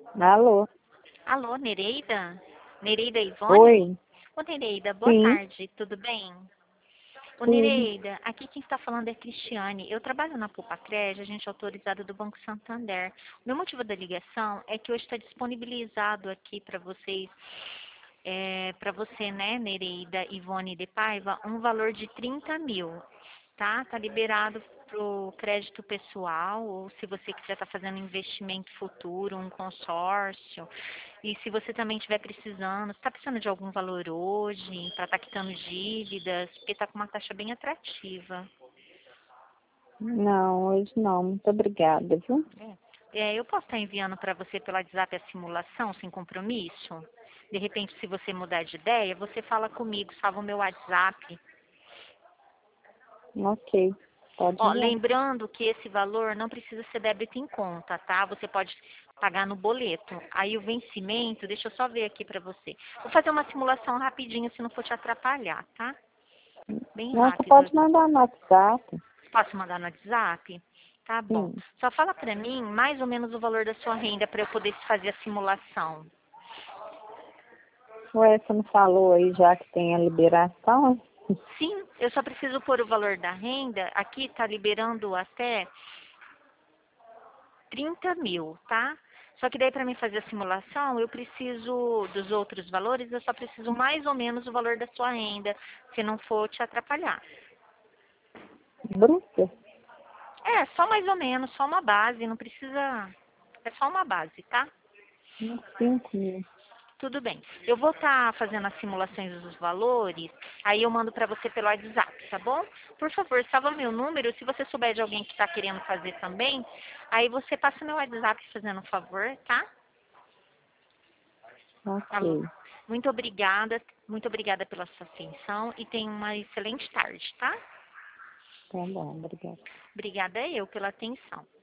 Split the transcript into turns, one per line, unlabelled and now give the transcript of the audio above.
Alô?
Alô, Nereida? Nereida Ivone?
Oi?
Ô, Nereida, boa
Sim,
tarde, tudo bem? Ô,
tudo.
Nereida, aqui quem está falando é Cristiane. Eu trabalho na Pupacred, agente autorizado do Banco Santander. O meu motivo da ligação é que hoje está disponibilizado aqui para vocês, para você, né, Nereida Ivone de Paiva, um valor de 30 mil, tá? Tá liberado para o crédito pessoal, ou se você quiser estar fazendo um investimento futuro, um consórcio. E se você também estiver precisando, está precisando de algum valor hoje, para estar quitando dívidas, porque está com uma taxa bem atrativa.
Não, hoje não. Muito obrigada, viu?
Eu posso estar enviando para você pelo WhatsApp a simulação sem compromisso? De repente, se você mudar de ideia, você fala comigo, salva o meu WhatsApp.
Ok, pode
Ó,
enviar.
lembrando que esse valor não precisa ser débito em conta, tá? Você pode pagar no boleto. Aí o vencimento, deixa eu só ver aqui para você. Vou fazer uma simulação rapidinho, se não for te atrapalhar, tá? Bem
Não, você
rápido
pode
aqui.
mandar no WhatsApp.
Posso mandar no WhatsApp? Tá bom.
Sim.
Só fala para mim mais ou menos o valor da sua renda para eu poder fazer a simulação.
Ué, você não falou aí já que tem a liberação?
Sim, eu só preciso pôr o valor da renda. Aqui está liberando até 30 mil, tá? Só que daí para mim fazer a simulação, eu preciso dos outros valores, eu só preciso mais ou menos o valor da sua renda, se não for te atrapalhar.
Bruta?
É, só mais ou menos, só uma base, não precisa. É só uma base, tá?
Uns 5 mil.
Tudo bem. Eu vou estar fazendo as simulações dos valores, aí eu mando para você pelo WhatsApp, tá bom? Por favor, salva meu número. Se você souber de alguém que está querendo fazer também, aí você passa meu WhatsApp fazendo um favor, tá? Alô.
Ok,
Muito obrigada pela sua atenção e tenha uma excelente tarde, tá?
tá bom, obrigada.
Obrigada eu pela atenção.